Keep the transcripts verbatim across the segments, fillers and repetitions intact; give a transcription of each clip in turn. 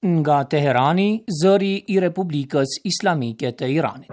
nga Teherani, zëri I Republikës Islamike të Iranit.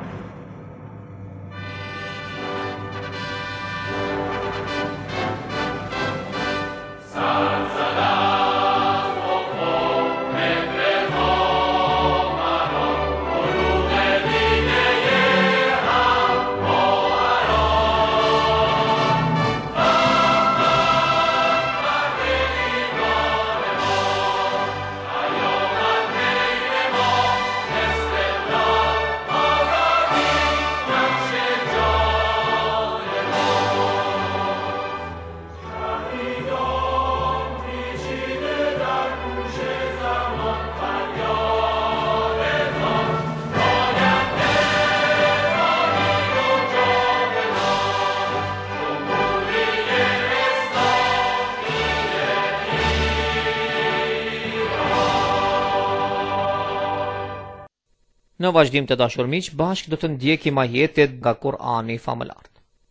Në vazhdim të dashur miq, bashkë do të ndjekim ajetet nga Kur'ani famëlar.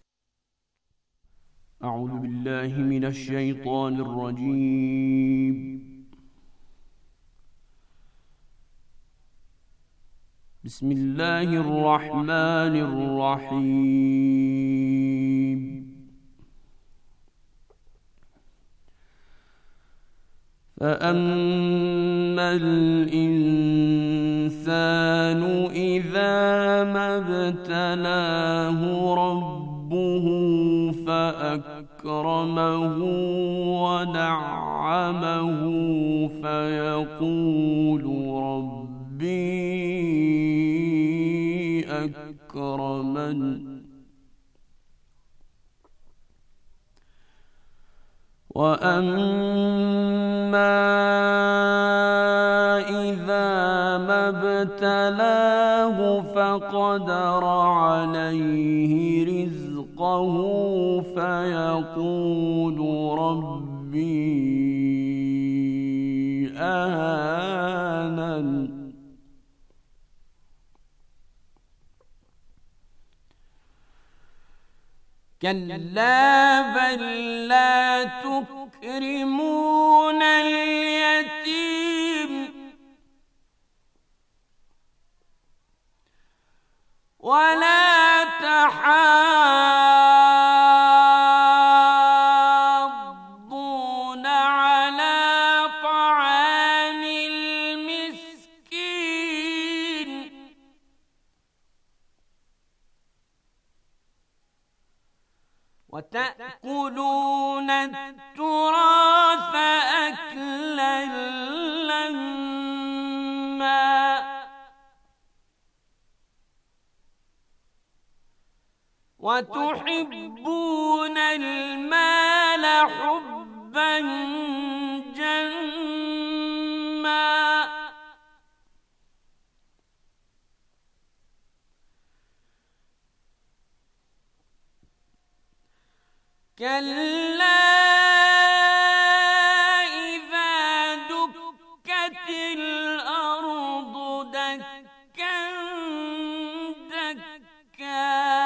A'udhu billahi minash shaitanir rajim. Bismillahir rahmanir rahim. فأما الإنسان إذا ما ابتلاه ربه فأكرمه ونعمه فيقول ربي أكرمن وأما إذا ما ابتلاه فقدر عليه رزقه فيقول ربي أهانن كلا بل لا تكرمون اليتيم ولا تحاضون على طعام المسكين وتأكلون التراث أكلا لما وتحبون المال حبا جما كلا إذا دكت الأرض دكا دكا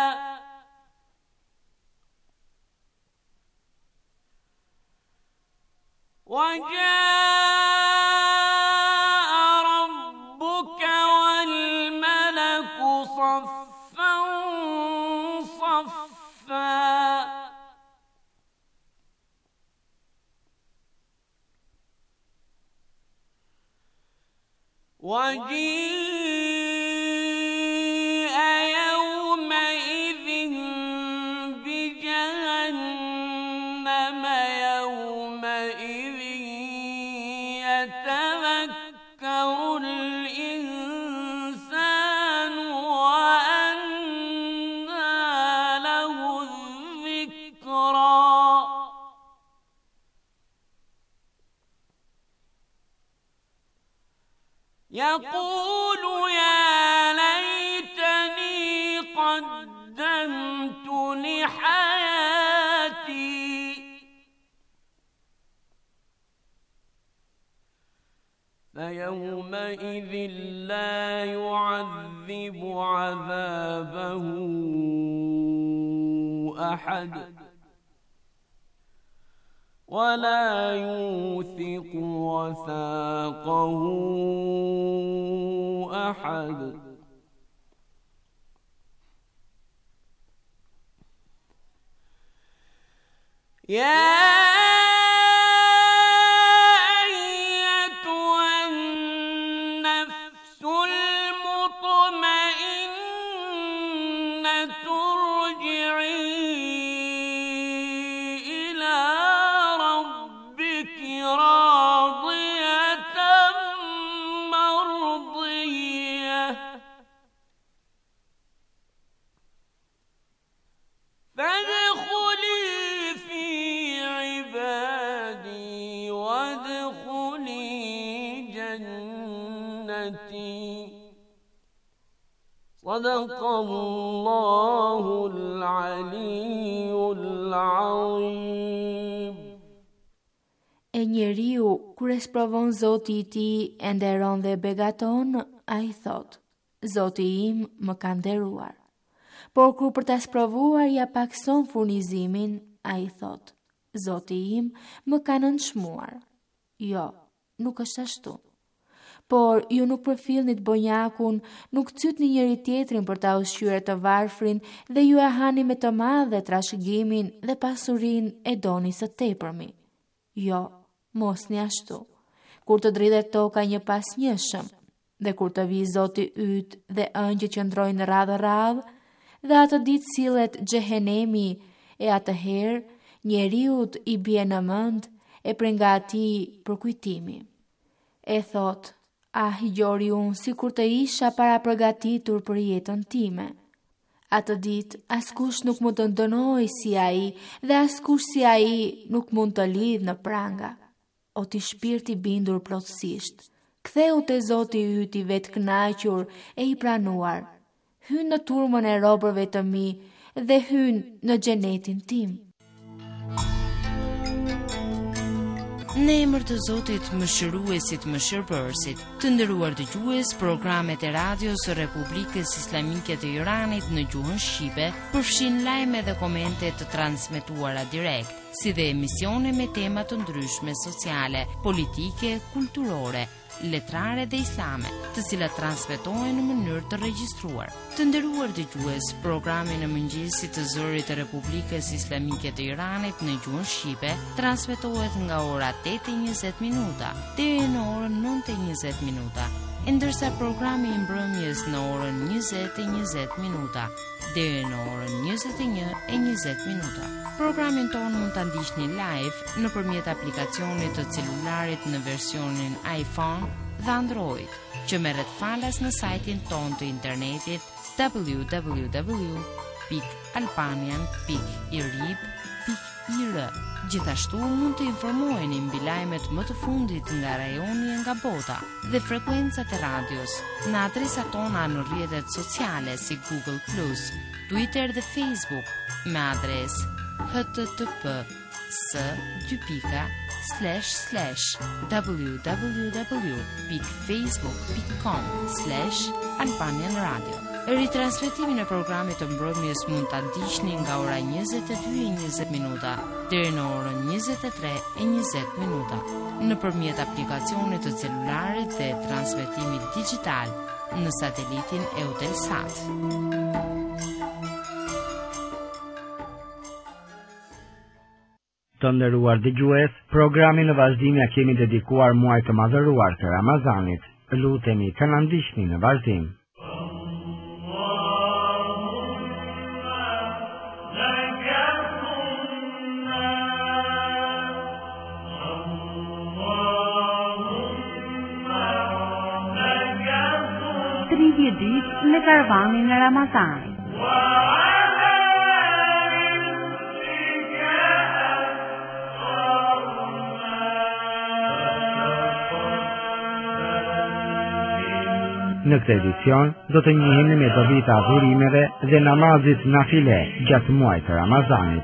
وجاء ربك والملك صفا صفا وجيء يومئذ بجهنم يومئذ يتذكر الإنسان وأنى له الذكرى يقول يا ليتني قدمت لحياتي فيومئذ لا يعذب عذابه أحد ولا يوثق وثاقه أحد. يا صدق الله العلي العظيم. E njeriu, kur e sprovon Zoti i tij, e nderon dhe begaton, ai thot: Zoti im më ka nderuar. Por kur për ta sprovuar ja pakson furnizimin, ai thot: Zoti im më ka nënçmuar. Jo, nuk është ashtu. Por ju nuk përfillnit bonjakun, nuk cytni njëri tjetrin për ta ushqyer të varfrin dhe ju e hani me të madhe trashëgimin dhe pasurin e doni së tepërmi. Jo, mos një ashtu. Kur të dridhet toka një pas njëshëm, dhe kur të vi Zoti yt dhe ëngjë që ndrojnë radhë radhë, dhe atë ditë sillet xhehenemi, e atëherë njeriut i bie në mend e prej nga atij përkujtimi. E thot: Ah, gjori unë si kur të isha para përgatitur për jetën time. Atë ditë, askush nuk mund të ndënoj si ai dhe askush si ai nuk mund të lidh në pranga. O ti shpirti bindur plotësisht, ktheu te Zoti yt i vetë kënaqur e i pranuar. Hyn në turmën e robërve të mi dhe hyn në xhenetin tim. Në emër të Zotit Mëshiruesit Mëshirbërësit, të nderuar dëgjues, programet e radios së Republikës Islamike të Iranit në gjuhën shqipe përfshin lajme dhe komente të transmetuara direkt, si dhe emisione me tema të ndryshme sociale, politike, kulturore, letrare dhe islame, të cilat transmetohen në mënyrë të regjistruar. Të nderuar dëgjues, programi në mëngjesit të zërit të Republikës Islamike të Iranit në gjuhën shqipe transmetohet nga ora tetë e njëzet minuta deri në orën nëntë e njëzet minuta, ndërsa programi i mbrëmjes në orën njëzet e njëzet minuta deri në orën njëzet e një e njëzet minuta. Programin tonë mund ta ndiqni live nëpërmjet aplikacionit të celularit në versionin iPhone dhe Android, që merret falas në sajtin tonë të internetit w w w pikë albanian pikë irib pikë i r. Gjithashtu mund të informoheni mbi lajmet më të fundit nga rajoni e nga bota dhe frekuencat e radios në adresat tona në rrjetet sociale si Google plus, Twitter dhe Facebook me adresë http s dy pika slash slash www pikë facebook pikë com slash albanian radio. Ritransmetimin e programit të mbrëmjes mund ta ndiqni nga ora njëzet e dy e njëzet minuta deri në orën njëzet e tre e njëzet minuta nëpërmjet aplikacionit të celularit dhe transmetimit digjital në satelitin Eutelsat. Të nderuar dëgjues, programin në vazhdim ja kemi dedikuar muajit të madhëruar të Ramazanit. Lutemi të na ndiqni në vazhdim. tridhjetë ditë në karavanin e Ramazanit. Në këtë edicion, do të njihemi me dobita adhurimeve dhe namazit nafile gjatë muajit të Ramazanit.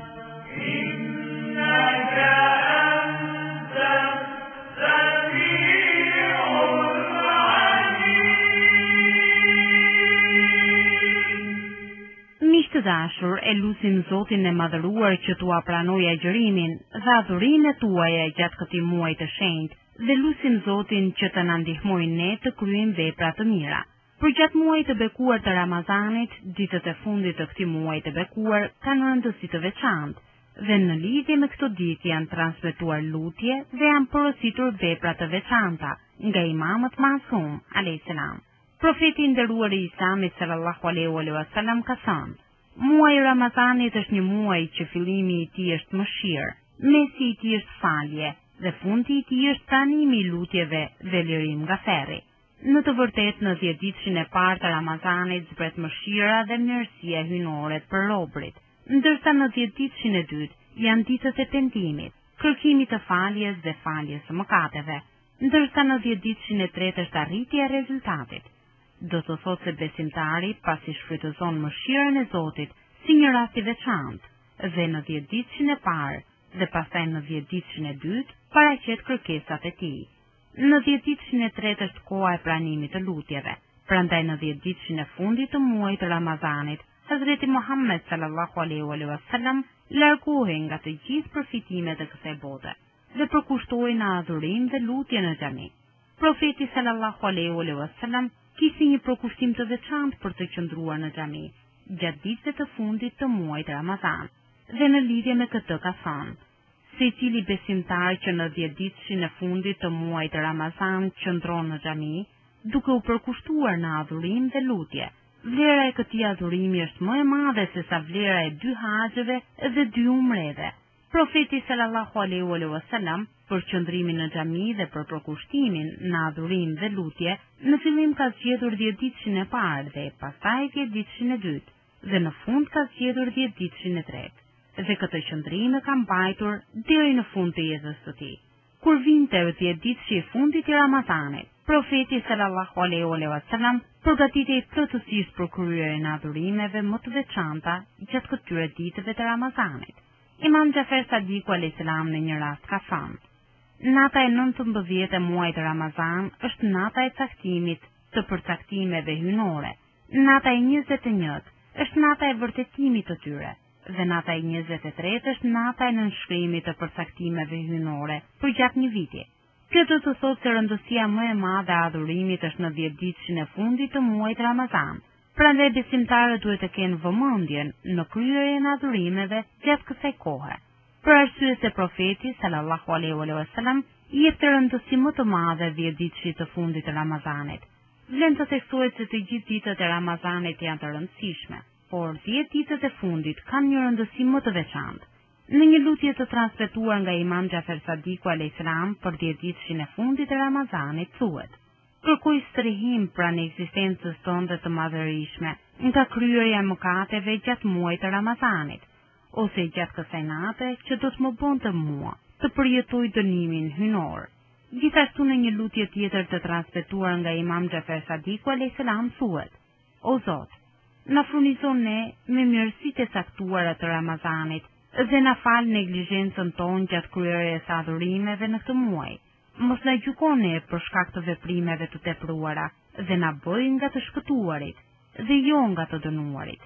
dashur, e lusim Zotin e madhëruar që t'ua pranojë agjërimin dhe adhurimet tuaja gjatë këtij muaji të shenjtë, dhe lusim Zotin që të na ndihmojë ne të kryejmë vepra të mira. Për gjatë muajit të bekuar të Ramazanit, ditët e fundit të këtij muaji të bekuar kanë rëndësi të veçantë, dhe në lidhje me këtë ditë janë transmetuar lutje dhe janë porositur vepra të veçanta nga imamët masum alayhis salam. Profeti i nderuar i Islamit sallallahu alaihi wasallam ka thënë: muaji i Ramazanit është një muaj që fillimi i tij është mëshirë, mesi i tij është falje dhe fundi i tij është pranimi i lutjeve dhe lirim nga ferri. Në të vërtetë në dhjetë ditëshin e parë të Ramazanit zbret mëshira dhe mirësia hynore për robrit, ndërsa në dhjetë ditëshin e dytë janë ditët e pendimit, kërkimit të faljes dhe faljes së mëkateve, ndërsa në dhjetë ditëshin e tretë është arritja e rezultatit. Do të thotë se besimtari pasi shfrytëzon mëshirën e Zotit si një rast i veçantë dhe në dhjetë ditëshin e parë dhe pastaj në dhjetë ditëshin e dytë paraqet kërkesat e tij. Në dhjetë ditëshin e tretë është koha e pranimit të lutjeve, prandaj në dhjetë ditëshin e fundit të muajit të Ramazanit, Hazreti Muhammed sallallahu alaihi wasallam largohej nga të gjithë përfitimet e kësaj bote dhe përkushtohej në adhurim dhe lutje në xhami. Profeti sallallahu alaihi wasallam kishte një përkushtim të veçantë për të qëndruar në xhami gjatë ditëve të fundit të muajit Ramazan, dhe në lidhje me këtë ka thënë: secili besimtar që në dhjetë ditëshin e fundit të muajit Ramazan qëndron në xhami, duke u përkushtuar në adhurim dhe lutje, vlera e këtij adhurimi është më e madhe se sa vlera e dy haxheve dhe dy umreve. Profeti sallallahu alaihi wasallam për qëndrimin në xhami dhe për përkushtimin në adhurim dhe lutje, në fillim ka zgjedhur dhjetë ditëshin e parë dhe pastaj dhjetë ditëshin e dytë, dhe në fund ka zgjedhur dhjetë ditëshin e tretë. Dhe këtë qëndrim e ka mbajtur deri në fund të jetës së tij. Kur vinte dhjetë ditëshi i fundit i Ramazanit, profeti sallallahu alaihi wasallam përgatitej plotësisht për kryerjen e adhurimeve më të veçanta gjatë këtyre ditëve të Ramazanit. Imam Xhafer Sadiku alayhis salam në një rast ka thënë: nata e nëntëmbëdhjetë e muajit Ramazan është nata e caktimit të përcaktimeve hynore. Nata e njëzet e njëtë është nata e vërtetimit të tyre, dhe nata e njëzet e tretë është nata e nënshkrimit të përcaktimeve hynore për gjatë një viti. Kjo do të thotë se rëndësia më e madhe e adhurimit është në dhjetë ditëshin e fundit të muajit Ramazan. Prandaj besimtarët duhet të kenë vëmendjen në kryerjen e adhurimeve gjatë kësaj kohe. Për arsye se profeti sallallahu alaihi wasallam i jep rëndësi më të madhe dhjetë ditëshit të fundit të Ramazanit. Vlen të theksohet se të gjithë ditët e Ramazanit janë të rëndësishme, por dhjetë ditët e fundit kanë një rëndësi më të veçantë. Në një lutje të transmetuar nga Imam Xhafer Sadiku alayhis salam për dhjetë ditëshin e fundit të Ramazanit thuhet: kërkoj strehim pranë ekzistencës tënde të madhërishme nga kryerja e mëkateve gjatë muajit të Ramazanit, ose gjatë kësaj nate që do të më bënte mua të përjetoj dënimin hynor. Gjithashtu në një lutje tjetër të transmetuar nga Imam Xhafer Sadiku alayhis salam thuhet: o Zot, na furnizon ne me mirësitë e caktuara të Ramazanit dhe na fal neglizhencën tonë gjatë kryerjes së adhurimeve në këtë muaj. Mos na gjykon ne për shkak të veprimeve të tepruara dhe na bëj nga të shpëtuarit dhe jo nga të dënuarit.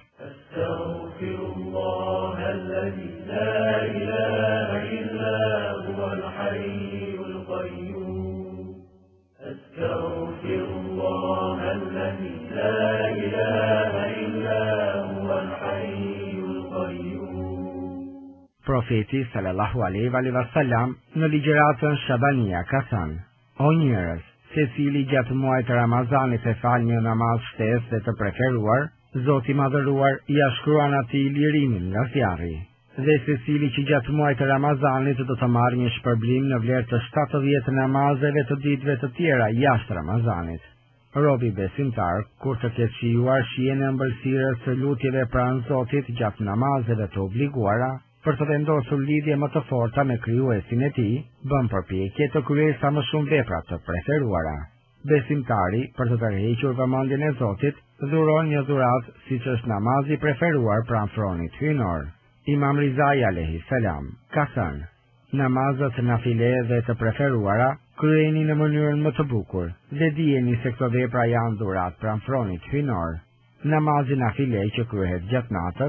Astaghfirullah alladhi la ilaha illa huwa al-hayyul qayyum. Astaghfirullah alladhi la ilaha illa huwa al-hayyul qayyum. Profeti sallallahu alaihi wasallam në ligjëratën Shabania ka thënë: o njerëz, secili gjatë muajit të Ramazanit e fal një namaz shtesë dhe të preferuar, Zoti i madhëruar ia shkruan atij lirimin nga zjarri. Dhe secili që gjatë muajit të Ramazanit do të marrë një shpërblim në vlerë të shtatëdhjetë namazeve të ditëve të tjera jashtë Ramazanit. Robi besimtar, kur të ketë shijuar shijen e ëmbëlsirës së lutjeve pranë Zotit gjatë namazeve të obliguara, për të vendosur lidhje më të forta me krijuesin e tij, bën përpjekje të kryejë sa më shumë vepra të preferuara. Besimtari, për të tërhequr vëmendjen e Zotit, dhuron një dhuratë siç është namazi preferuar pranë fronit hynor. Imam Rizai alayhis salam ka thënë: namazet nafile dhe të preferuara kryeni në mënyrën më të bukur dhe dijeni se këto vepra janë dhuratë pranë fronit hynor. Namazi nafile që kryhet gjatë natës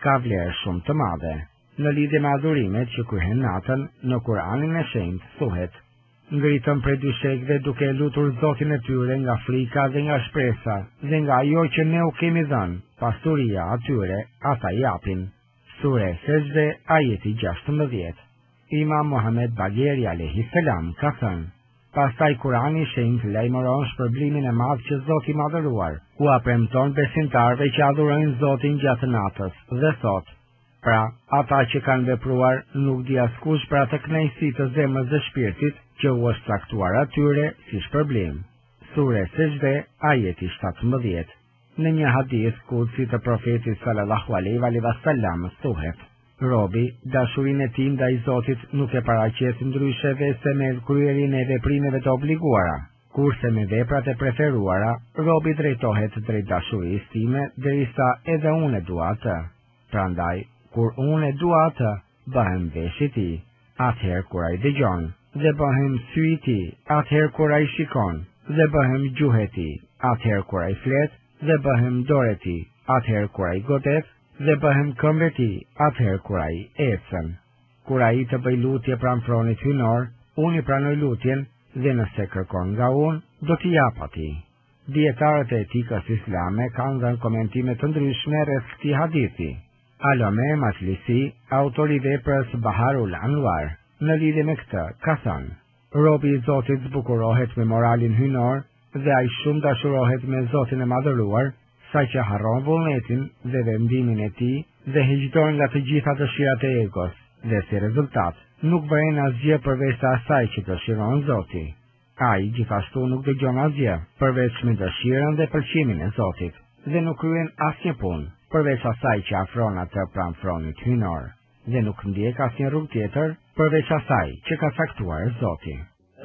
ka vlerë shumë të madhe. Në lidhje me adhurimet që kryhen natën, në Kur'anin e Shenjtë thuhet: ngritëm prej dyshekëve duke lutur Zotin e tyre nga frika dhe nga shpresa, dhe nga ajo që ne u kemi dhënë, pasuria atyre, ata japin. Sure Sejdë, ajeti gjashtëmbëdhjetë. Imam Muhammed Bagheri alayhi salam ka thënë: pastaj Kurani i Shenjtë lajmëron shpërblimin e madh që Zoti i Madhëruar u premton besimtarëve që adhurojnë Zotin gjatë natës dhe thotë: pra, ata që kanë vepruar nuk di askush për atë kënaqësi të zemrës dhe shpirtit që u është caktuar atyre si shpërblim. Sure Sejdë, ajeti shtatëmbëdhjetë. Në një hadith kudsi të profetit sallallahu alaihi wasallam thuhet: robi, dashurinë e tij ndaj Zotit nuk e paraqet ndryshe se me kryerjen e veprimeve të obliguara, kurse me veprat e preferuara, robi drejtohet drejt dashurisë time derisa edhe unë e dua atë. Prandaj, kur unë e dua atë, bëhem veshi i tij. Atëherë kur ai dëgjon, dhe bëhem sy i tij, atëherë kur ai shikon, dhe bëhem gjuhë e tij, atëherë kur ai flet, dhe bëhem dorë e tij, atëherë kur ai godet, dhe bëhem këmbë e tij, atëherë kur ai ecën. Kur ai të bëj lutje pranë fronit hynor, unë i pranoj lutjen, dhe nëse kërkon nga unë, do t'i jap atij. Dietarët e etikës islame kanë dhënë komentime të ndryshme rreth këtij hadithi. Alame Majlisi, autori i veprës Baharul Anwar, në lidhje me këtë, ka thënë: robi i Zotit zbukurohet me moralin hynor dhe ai shumë dashurohet me Zotin e Madhëruar, sa që harron vullnetin dhe vendimin e tij dhe hiqdon nga të gjitha dëshirat e egos, dhe si rezultat nuk bëhen asgjë përveç asaj që dëshiron Zoti. Ai gjithashtu nuk dëgjon asgjë përveç me dëshirën dhe pëlqimin e Zotit, dhe nuk kryen asnjë punë përveç asaj që afron atë pranë fronit hynor, dhe nuk ndjek asnjë rrugë tjetër përveç asaj që ka caktuar Zoti.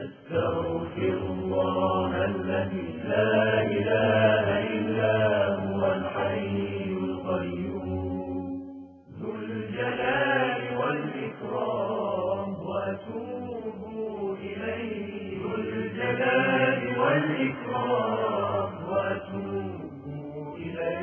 أستغفر الله الذي لا إله إلا هو الحي القيوم ذو الجلال والإكرام وأتوب إليه ذو الجلال والإكرام وأتوب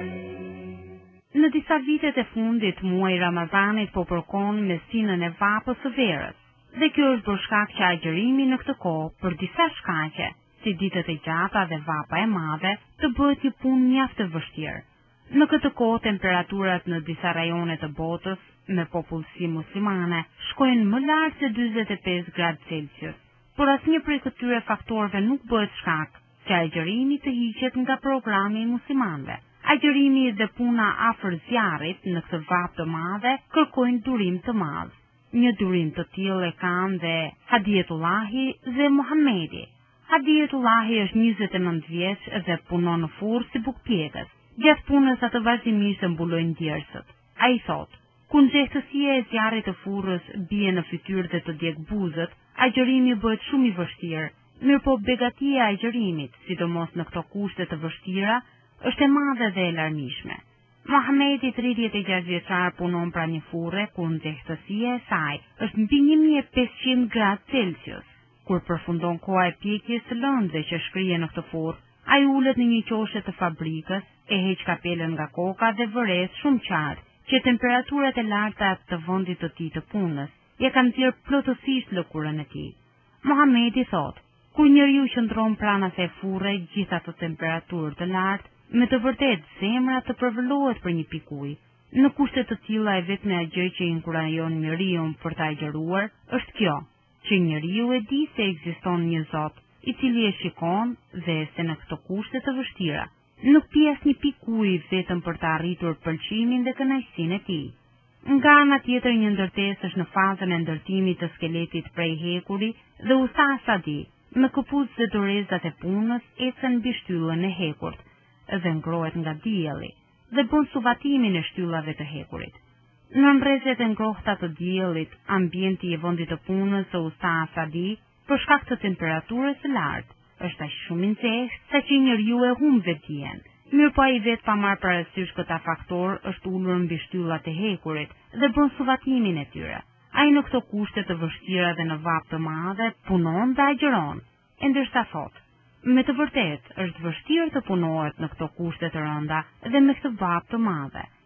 إليه. Në disa vitet e fundit, muaji Ramazanit po përkon mesinën e vapës së verës. Dhe kjo është për shkak që agjërimi në këtë kohë për disa shkaqe, si ditët e gjata dhe vapa e madhe, të bëhet një punë mjaft e vështirë. Në këtë kohë temperaturat në disa rajone të botës me popullsi muslimane shkojnë më lart se dyzet e pesë gradë Celsius. Por asnjë prej këtyre faktorëve nuk bëhet shkak që agjërimi të hiqet nga programi i muslimanëve. Agjërimi dhe puna afër zjarrit në këtë vapë të madhe kërkojnë durim të madh. Një durim të tillë e kanë dhe Hadiyetullahi dhe Muhamedi. Hadiyetullahi është njëzet e nëntë vjeç dhe punon në furrë si bukpjekës. Gjatë punës atë vazhdimisht e mbulojnë djersët. Ai thotë: kur nxehtësia e zjarrit të furrës bie në fytyrë dhe të djeg buzët, agjërimi bëhet shumë i vështirë. Mirëpo begatia e agjërimit, sidomos në këto kushte të vështira, është e madhe dhe e larmishme. Muhamedi tridhjetë e gjashtë vjeçar punon pra një furre ku nxehtësia e saj është mbi një mijë e pesëqind gradë Celsius. Kur përfundon koha e pjekjes së lëndëve që shkrihen në këtë furrë, ai ulet në një qoshe të fabrikës, e heq kapelen nga koka dhe vëres shumë qartë që temperaturat e larta të vendit të tij të punës ja kanë thirrë plotësisht lëkurën e tij. Muhamedi thotë: kur njeriu qëndron pranë asaj furre gjithë ato temperaturë të lartë, me të vërtet zemra të përvëllohet për një pikë uji. Në kushte të tilla e vetmja gjë që inkurajon njeriu për të agjëruar është kjo, që njeriu e di se ekziston një Zot, i cili e shikon dhe se në këto kushte të vështira nuk pi asnjë pikë uji vetëm për të arritur pëlqimin dhe kënaqësinë e tij. Nga ana tjetër, një ndërtesë është në fazën e ndërtimit të skeletit prej hekuri dhe Usta Asadi, me këpucë dhe dorezat e punës, ecën mbi shtyllën e hekurt dhe ngrohet nga dielli dhe bën suvatimin e shtyllave të hekurit. Në rrezet e ngrohta të diellit, ambienti i vendit të punës së Usta Asadi, për shkak të temperaturës së lartë, është aq shumë i nxehtë sa që njeriu e humb vetdijen. Mirëpo ai vetë pa marrë parasysh këta faktor është ulur mbi shtyllat e hekurit dhe bën suvatimin e tyre. Ai në këto kushte të vështira dhe në vapë të madhe punon dhe agjëron, e ndërsa thotë: me të vërtet është vështirë të punohet në këto kushte të rënda dhe me këtë vapë të madhe.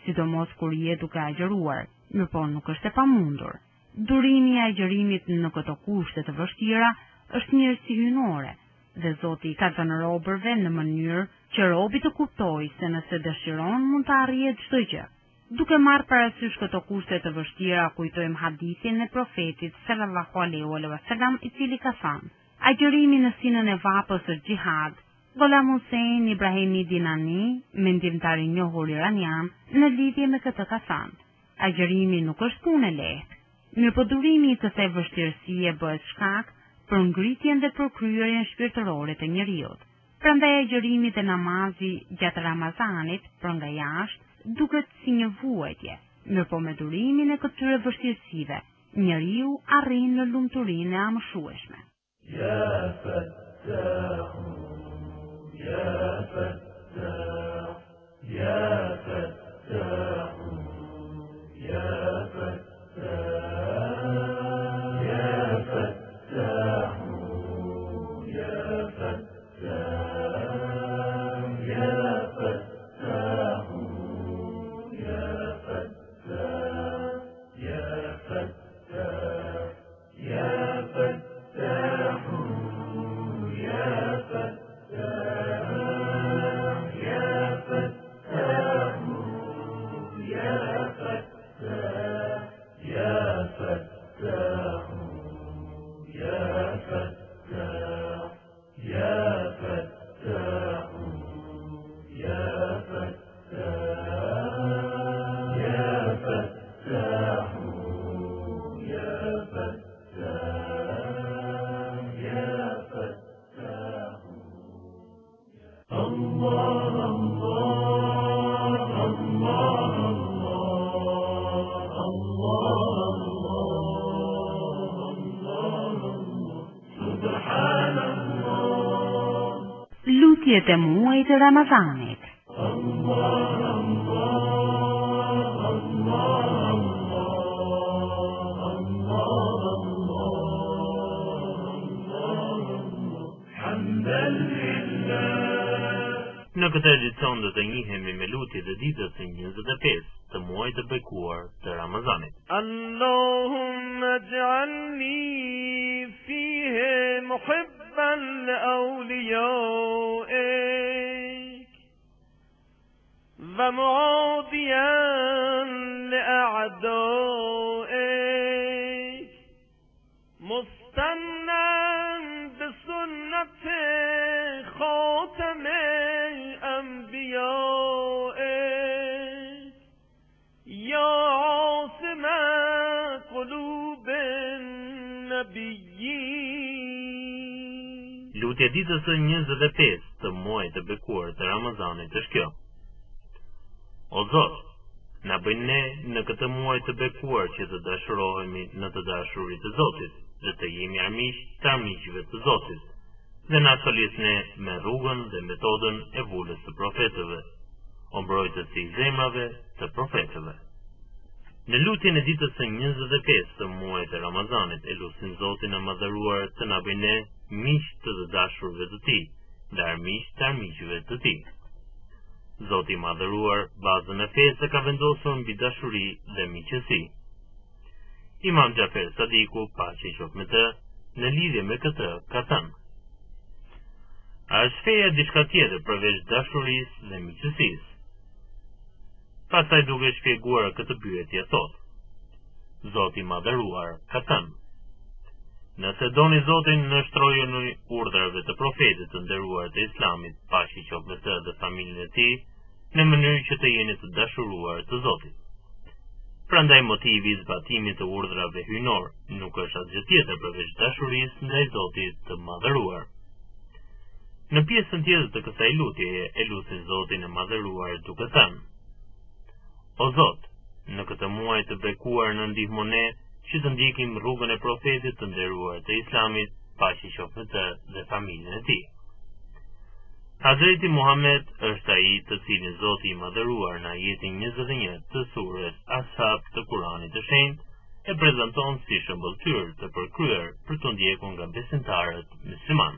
sidomos kur je duke agjëruar, mirëpo nuk është e pamundur. Durimi i agjërimit në këto kushte të vështira është mirësi hyjnore dhe Zoti ka dhënë robërve në mënyrë që robi të kuptojë se nëse dëshiron mund të arrijë çdo gjë. Duke marrë parasysh këto kushte të vështira, kujtojmë hadithin e profetit sallallahu alaihi wasallam i cili ka thënë: agjërimi në sinën e vapës është xhihad. Gholam Hussein Ibrahimi Dinani, mendimtar i njohur iranian, në lidhje me këtë ka thënë: agjërimi nuk është punë e lehtë, mirëpo durimi i kësaj vështirësie bëhet shkak për ngritjen dhe përkryerjen shpirtërore të njeriut. Prandaj agjërimi dhe namazi gjatë Ramazanit, për nga jashtë, duket si një vuajtje, mirëpo me durimin e këtyre vështirësive, njeriu arrin në lumturinë e amshueshme. Ya Fattah, Ya Fattah, Ya Fattah, Ya Fattah. Lutjet e muajit të Ramazanit. Në këtë edicion do të njihemi me lutjet e ditës së njëzet e pesë të muajit të bekuar të Ramazanit. Allahumma ij'alni fihi muhibban li awliyaik wa mu'adiyan li a'daik mustannan bi sunnati khatam الأنبياء يا عاصم قلوب النبيين. Lutja e ditës së njëzet e pesë të muajit të bekuar të Ramazanit është kjo: O Zot, na bëj ne në këtë muaj të bekuar që të dashurohemi në të dashuritë të Zotit dhe të jemi armiq të armiqve të Zotit, dhe na solisne me rrugën dhe metodën e vullës të profetëve, o mbrojtës i zemrave të profetëve. Në lutjen e ditës së njëzet e pesë të muajit të Ramazanit e lutim Zotin e madhëruar të na bëjë ne miq të të dashurve të Tij dhe armiq të armiqve të Tij. Zoti i madhëruar bazën e fesë ka vendosur mbi dashuri dhe miqësi. Imam Xhafer Sadiku, paqja qoftë me të, në lidhje me këtë ka thënë: A është feja diçka tjetër përveç dashurisë dhe miqësisë? Pastaj duke shpjeguar këtë pyetje thot: Zoti i madhëruar ka thënë: Nëse doni Zotin, nështrojeni urdhrave të profetit të nderuar të Islamit, paqja qoftë me të dhe familjen e tij, në mënyrë që të jeni të dashuruar të Zotit. Prandaj motivi i zbatimit të urdhrave hyjnor nuk është asgjë tjetër përveç dashurisë ndaj Zotit të madhëruar. Në pjesën tjetër të kësaj lutjeje e lutim Zotin e madhëruar duke thënë: O Zot, në këtë muaj të bekuar në ndihmo ne që të ndjekim rrugën e profetit të nderuar të Islamit, paqja qoftë me të dhe familjen e tij. Hazreti Muhammed është ai të cilin Zoti i madhëruar në ajetin njëzet e një të surës Ashab të Kuranit të Shenjtë e prezanton si shëmbëltyr të përkryer për të ndjekur nga besimtarët musliman.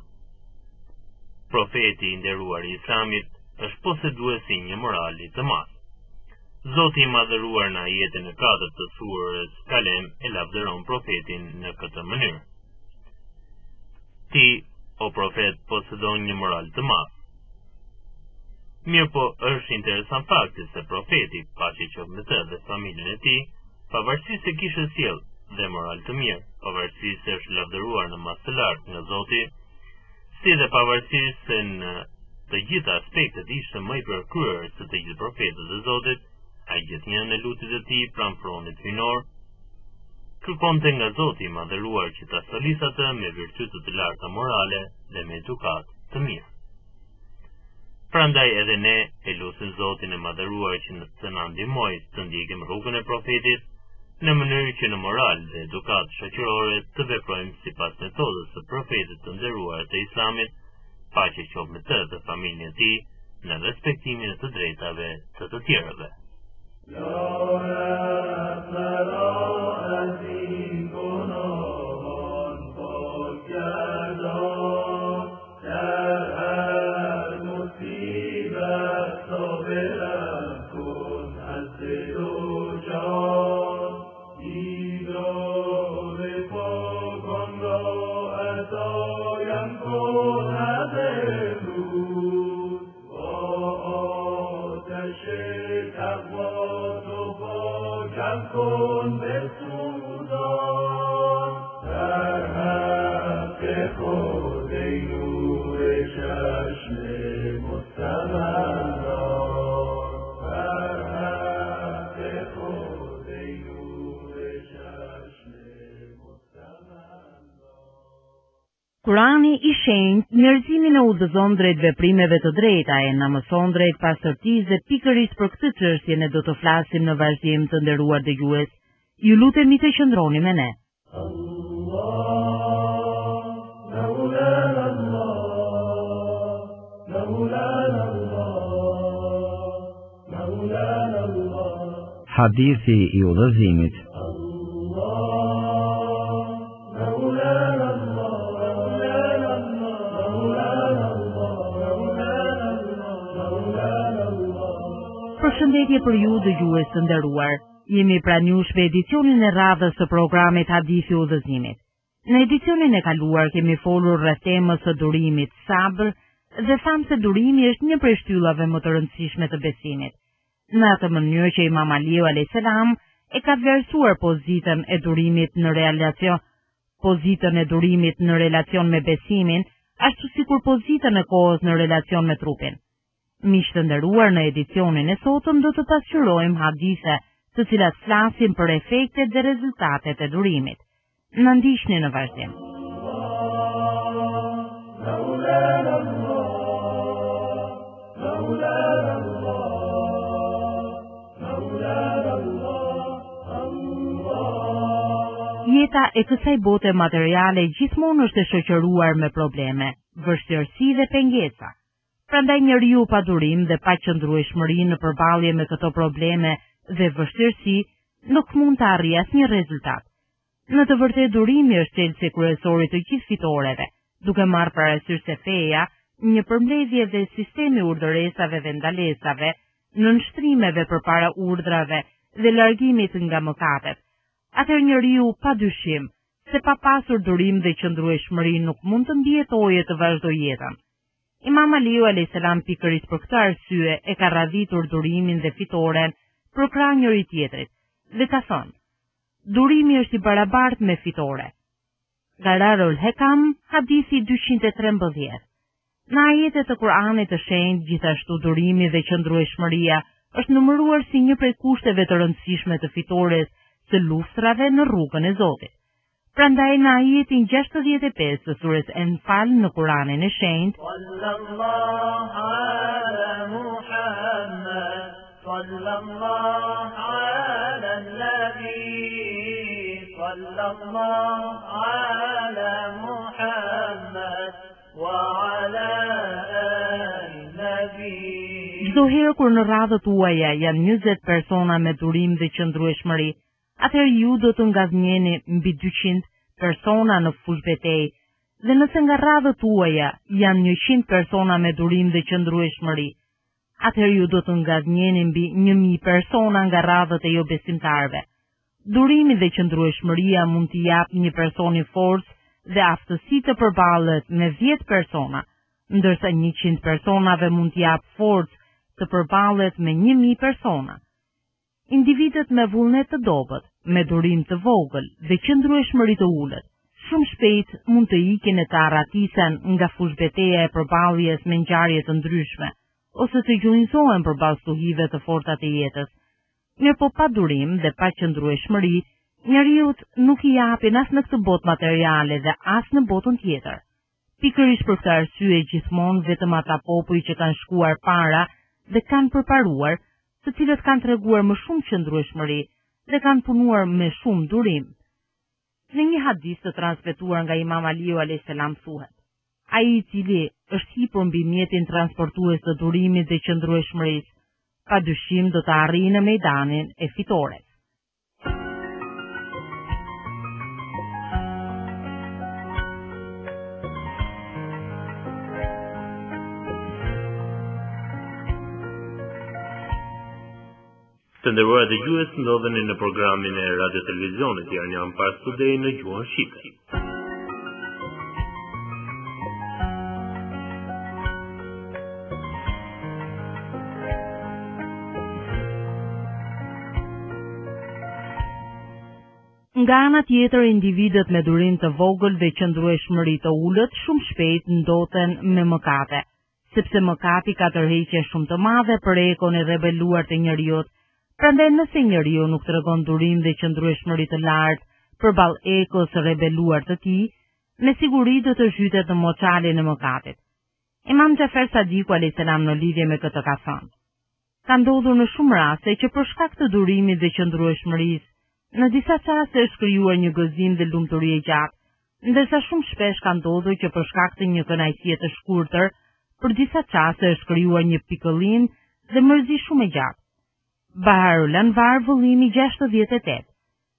Profeti i nderuar i Islamit është poseduesi një morali të madh. Zoti i madhëruar në ajetin e katërt të surës Kalem e lavdëron profetin në këtë mënyrë. Ti, o profet, posedon një moral të madh. Mirë po është interesant fakti se profeti, paqja qoftë me të dhe familjen e tij, pavarësisht se kishte sjell dhe moral të mirë, pavarësisht se është lavdëruar në mas të lartë nga Zoti, si dhe pavarësisht se në të gjitha aspektet ishte më i përkryer se të gjithë profetët e Zotit, ai gjithnjë në lutjet e tij pranë fronit hyjnor, kërkonte nga Zoti i madhëruar që ta solisë atë me virtyte të larta morale dhe me edukat të mirë. Prandaj edhe ne e lutim Zotin e madhëruar që në të na ndihmojë të ndjekim rrugën e profetit në mënyrë që në moral dhe edukat shoqërore të veprojmë sipas metodës së profetit të nderuar të Islamit, paqja qoftë me të dhe familjen e tij, në respektimin e të drejtave të të tjerëve. Kurani i shenjtë njerëzimin e udhëzon drejt veprimeve të drejta e na mëson drejt pastërtisë dhe pikërisht për këtë çështje ne do të flasim në vazhdim të nderuar dëgjues. Ju lutemi të qëndroni me ne. Hadithi i udhëzimit. Përshëndetje për ju dëgjues të nderuar. Jemi pranuar me edicionin e radhës së programit Hadithi i udhëzimit. Në edicionin e kaluar kemi folur rreth temës së durimit sabër dhe thamë se durimi është një prej shtyllave më të rëndësishme të besimit. Në atë mënyrë që Imam Aliu alayhis salam e ka vlerësuar pozitën e durimit në relacion, pozitën e durimit në relacion me besimin, ashtu sikur pozitën e kohës në relacion me trupin. Miq të nderuar, në edicionin e sotëm do të pasqyrojmë hadithe të cilat flasin për efektet dhe rezultatet e durimit. Na ndiqni në vazhdim. Jeta e kësaj bote materiale gjithmonë është e shoqëruar me probleme, vështirësi dhe pengesa. Prandaj njeriu pa durim dhe pa qëndrueshmëri në përballje me këto probleme dhe vështirësi nuk mund të arrijë asnjë rezultat. Në të vërtetë durimi është thelbësi kryesor i të gjithë fitoreve, duke marrë parasysh se feja, një përmbledhje dhe sistemi urdhëresave dhe ndalesave, nënshtrimeve përpara urdhrave dhe largimit nga mëkatet. Atëherë njeriu padyshim se pa pasur durim dhe qëndrueshmëri nuk mund të ndjetojë të vazhdojë jetën. Imam Aliu alayhis salam pikërisht për këtë arsye e ka radhitur durimin dhe fitoren për krah njëri tjetrit dhe ka thënë: durimi është i barabartë me fitore. Gararul Hekam, hadithi dyqind e trembëdhjetë. Në ajetet të Kuranit të shenjtë, gjithashtu durimi dhe qëndrueshmëria është numëruar si një prej kushteve të rëndësishme të fitores së luftrave në rrugën e Zotit. Prandaj në ajetin gjashtëdhjetë e pesë të surës Enfal në Kuranin e shenjtë, Sallallahu ala Muhammad, sallallahu ala nabi, sallallahu ala Muhammad, wa ala ali nabi. Çdo herë kur në radhët tuaja janë njëzet persona me durim dhe qëndrueshmëri, atëherë ju do të ngazmjeni mbi dyqind persona në fush betejë, dhe nëse nga radhët tuaja janë njëqind persona me durim dhe qëndrueshmëri, atëherë ju do të ngadnjeni mbi një mijë persona nga radhët e jo besimtarve. Durimi dhe qëndrueshmëria mund t'i japë një personi forcë dhe aftësi të përballet me dhjetë persona, ndërsa njëqind personave mund t'i japë forcë të përballet me një mijë persona. Individët me vullnet të dobët, me durim të vogël dhe qëndrueshmëri të ulët, shumë shpejt mund të ikin e të arratisen nga fushbeteja e përballjes me ngjarje të ndryshme, ose të gjunjëzohen përballë stuhive të forta të jetës. Mirë po pa durim dhe pa qëndrueshmëri, njeriut nuk i japin as në këtë botë materiale dhe as në botën tjetër. Pikërisht për këtë arsye gjithmonë vetëm ata popull që kanë shkuar para dhe kanë përparuar, të cilët kanë treguar më shumë qëndrueshmëri dhe kanë punuar me shumë durim. Në një hadis të transmetuar nga Imam Aliu alayhis salam thuhet: ai i cili është hipur mbi mjetin transportues të durimit dhe qëndrueshmërisë, padyshim do të arrijë në mejdanin e fitores. Të nderuar dëgjues, ndodheni në programin e Radio Televizionit Iranian Pars Today në gjuhën shqipe. Nga ana tjetër, individët me durim të vogël dhe qëndrueshmëri të ulët shumë shpejt ndoten me mëkate, sepse mëkati ka tërheqje shumë të madhe për ekon e rebeluar të njeriut. Prandaj nëse njeriu nuk tregon durim dhe qëndrueshmëri të lartë përballë ekos së rebeluar të tij, me siguri do të zhytet në moçalin e mëkatit. Imam Xhafer Sadiku alayhis salam në lidhje me këtë ka thënë: ka ndodhur në shumë raste që për shkak të durimit dhe qëndrueshmërisë, në disa çaste është krijuar një gëzim dhe lumturi e gjatë, ndërsa shumë shpesh ka ndodhur që për shkak të një kënaqësie të shkurtër, për disa çaste është krijuar një pikëllim dhe mërzi shumë e gjatë. Baharul Anvar, vëllimi gjashtëdhjetë e tetë.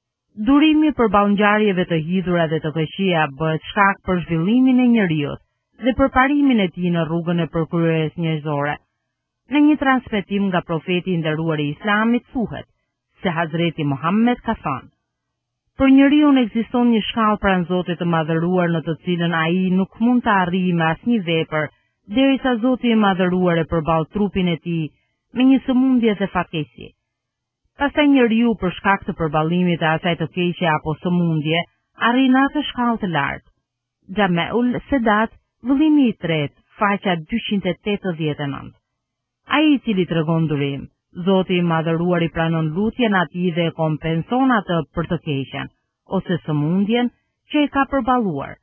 Durimi përballë ngjarjeve të hidhura dhe të këqija bëhet shkak për zhvillimin e njeriut dhe për parimin e tij në rrugën e përkryejes njerëzore. Në një transmetim nga profeti i nderuar i Islamit thuhet se Hazreti Muhammed ka thënë: për njeriu ekziston një shkallë pranë Zotit të Madhëruar në të cilën ai nuk mund të arrijë me asnjë vepër derisa Zoti i Madhëruar e përballë trupin e tij me një sëmundje dhe fatkeqësi. Pastaj njeriu për shkak të përballimit të asaj të keqe apo sëmundje arrin atë shkallë të lartë. Xhameul Sedat, vëllimi i tretë, faqja dyqind e tetëdhjetë e nëntë. Ai i cili tregon durim, Zoti i Madhëruar i pranon lutjen atij dhe e kompenson atë për të keqen ose sëmundjen që e ka përballuar.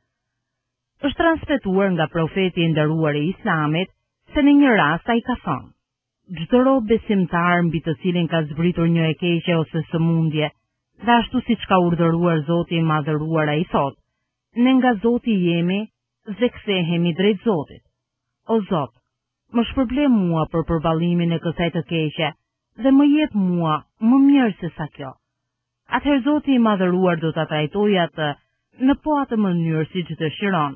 Është transmetuar nga profeti i nderuar i Islamit se në një rast ai ka thënë: çdo rob besimtar mbi të cilin ka zbritur një e keqe ose sëmundje, dhe ashtu siç ka urdhëruar Zoti i Madhëruar, ai thot: ne nga Zoti jemi dhe kthehemi drejt Zotit. O Zot, më shpërble mua për përballimin e kësaj të keqe dhe më jep mua më mirë se sa kjo. Atëherë Zoti i Madhëruar do ta trajtojë atë në po atë mënyrë siç dëshiron.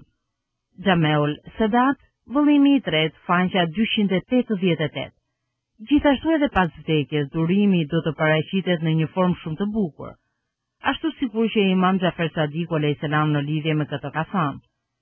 Xhameul Sedat, vëllimi i tretë, faqja dyqind e tetëdhjetë e tetë. Gjithashtu edhe pas vdekjes, durimi do të paraqitet në një formë shumë të bukur. Ashtu sikur që Imam Xhafer Sadiku alayhis salam në lidhje me këtë ka thënë: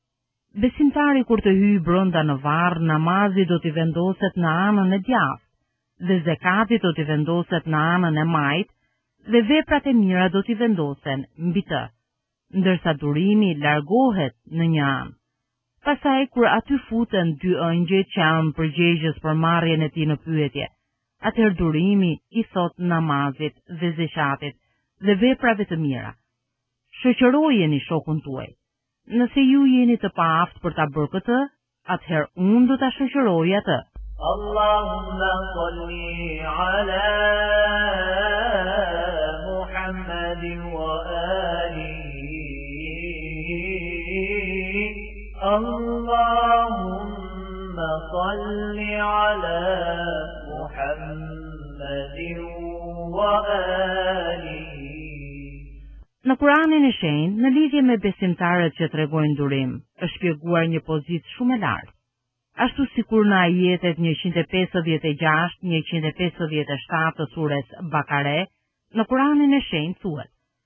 besimtari kur të hyjë brenda në varr, namazi do t'i vendoset në anën e djathtë dhe zekati do t'i vendoset në anën e majtë dhe veprat e mira do t'i vendosen mbi të, ndërsa durimi largohet në një anë. Pastaj kur aty futen dy ëngjëj që janë përgjegjës për marrjen e tij në pyetje, atëherë durimi i thot namazit dhe zeqatit dhe veprave të mira: shoqërojeni shokun tuaj. Nëse ju jeni të paaft për ta bërë këtë, atëherë unë do ta shoqëroj atë. Allahumma salli ala Muhammadin wa alihi. Allahumma salli ala Muhammadin wa alihi. Në Kuranin e Shenjtë, në lidhje me besimtarët që tregojnë durim, është shpjeguar një pozitë shumë e lartë. ashtu sikur në ajetet njëqind e pesëdhjetë e gjashtë, njëqind e pesëdhjetë e shtatë të sures Bakare, në Kur'anin e shenjtë thuhet: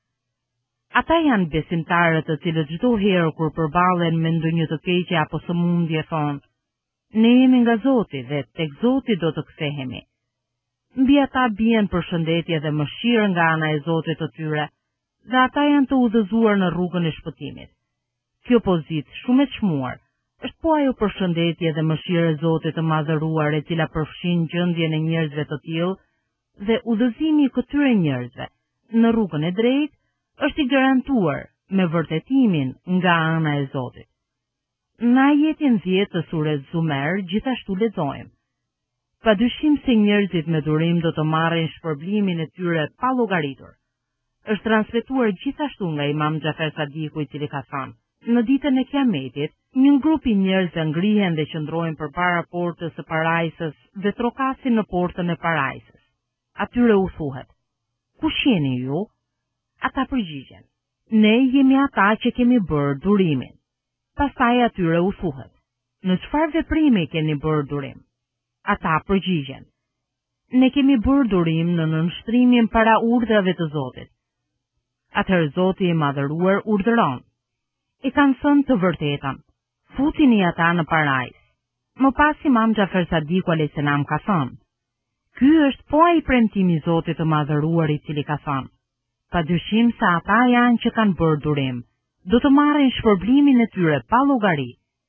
Ata janë besimtarët të cilët çdo herë kur përballen me ndonjë të keqe apo sëmundje thonë: Ne jemi nga Zoti dhe tek Zoti do të kthehemi. Mbi ata bien përshëndetje dhe mëshirë nga ana e Zotit të tyre, dhe ata janë të udhëzuar në rrugën e shpëtimit. Kjo pozitë shumë e çmuar është po ajo përshëndetje dhe mëshirë e Zotit të madhëruar e cila përfshin gjendjen e njerëzve të tillë dhe udhëzimi i këtyre njerëzve në rrugën e drejtë është i garantuar me vërtetimin nga ana e Zotit. Në ajetin dhjetë të sures Zumer gjithashtu lexojmë: Padyshim se njerëzit me durim do të marrin shpërblimin e tyre pa llogaritur. Është transmetuar gjithashtu nga Imam Xhafer Sadiku, i cili ka thënë: Në ditën e Kiametit, një grup i njerëzve ngrihen dhe qëndrojnë përpara portës së parajsës dhe trokasin në portën e parajsës. Atyre u thuhet: Kush jeni ju? Ata përgjigjen: Ne jemi ata që kemi bërë durimin. Pastaj atyre u thuhet: Në çfarë veprimi keni bërë durim? Ata përgjigjen: Ne kemi bërë durim në nënshtrimin para urdhrave të Zotit. Atëherë Zoti i madhëruar urdhëron: E kanë thënë të vërtetën, futini ata në parajs. Më pas Imam Xhafer Sadiku alayhis salam ka thënë: Ky është po ai premtimi i Zotit të madhëruar i cili ka thënë: Padyshim se ata janë që kanë bërë durim, do të marrin shpërblimin e tyre pa llogari.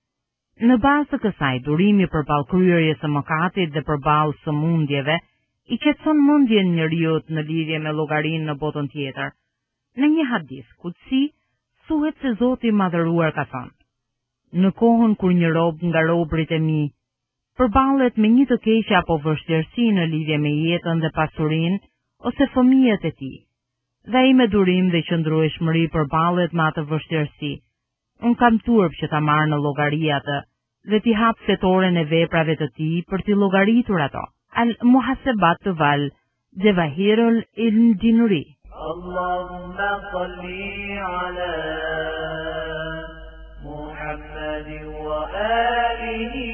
Në bazë të kësaj, durimi përballë kryerjes së mëkatit dhe përballë sëmundjeve i qetëson mendjen njeriu në lidhje me llogarinë në botën tjetër. Në një hadith kutsi thuhet se Zoti i madhëruar ka thënë: Në kohën kur një rob nga robërit e mi përballet me një të keqe apo vështirësi në lidhje me jetën dhe pasurinë ose fëmijët e tij, dhe ai me durim dhe qëndrueshmëri përballet me atë vështirësi, unë kam turp që ta marrë në llogari atë dhe t'i hap fletoren e veprave të tij për t'i llogaritur ato. Al-Muhasabat të val, Jawahirul Ilm Dinuri. Allahumma salli ala Muhammad wa alihi.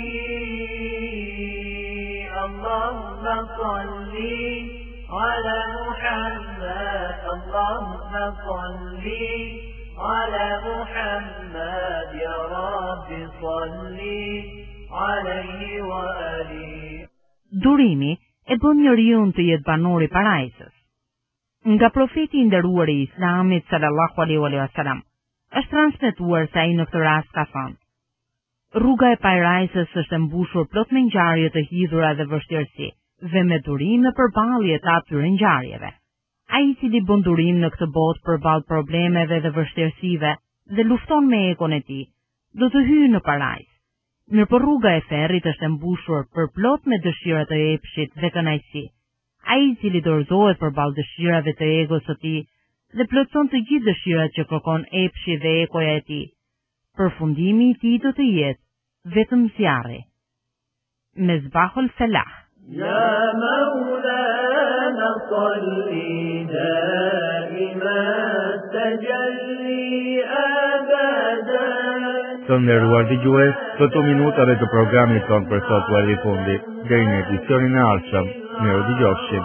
Allahumma salli ala Muhammad. Allahumma salli ala Muhammad. Ya Rabbi salli alayhi wa alihi. Durimi e bën njeriu të jetë banor i parajsës. Nga profeti i nderuar i Islamit sallallahu alaihi wasallam është transmetuar se ai në këtë rast ka thënë: Rruga e parajsës është e mbushur plot me ngjarje të hidhura dhe vështirësi, dhe me durim në përballje të atyre ngjarjeve. Ai i cili bën durim në këtë botë përballë problemeve dhe vështirësive dhe lufton me ekon e tij, do të hyjë në parajsë. Mirëpo rruga e ferrit është e mbushur për plot me dëshira të epshit dhe kënaqësi. Ai i cili dorëzohet përballë dëshirave të egos së tij dhe plotson të gjithë dëshirat që kërkon epshi dhe ekoja e tij, përfundimi i tij do të jetë vetëm zjarri. Mezbahul Falah. Ya Maulana salli daiman tajalli abadan. Të nderuar dëgjues, këto minutave të programit tonë për sot u erdhi fundi. Deri në edicionin e ardhshëm, miru dëgjofshim.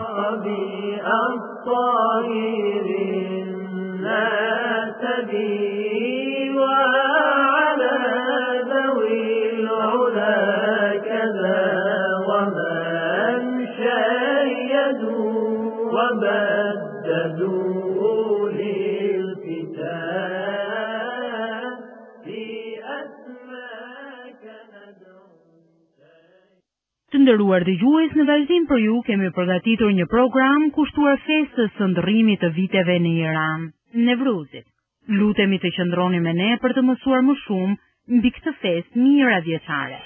Të nderuar dëgjues, në vazhdim për ju kemi përgatitur një program kushtuar festës së ndërrimit të viteve në Iran, Nevruzit. Lutemi të qëndroni me ne për të mësuar më shumë mbi këtë festë mirëvjetare.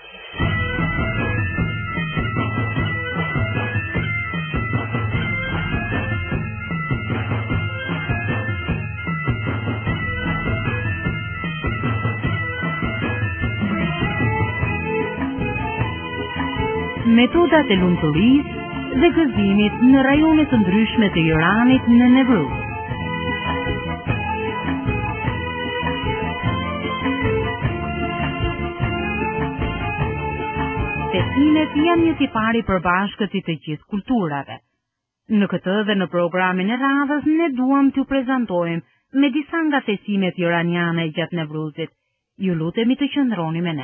Metodat e lumturisë dhe gëzimit në rajone të ndryshme të Iranit në Nevruz. Festimet janë një tipar i përbashkët i të gjithë kulturave. Në këtë dhe në programin e radhës ne duam t'ju prezantojmë me disa nga festimet iraniane gjatë Nevruzit. Ju lutemi të qëndroni me ne.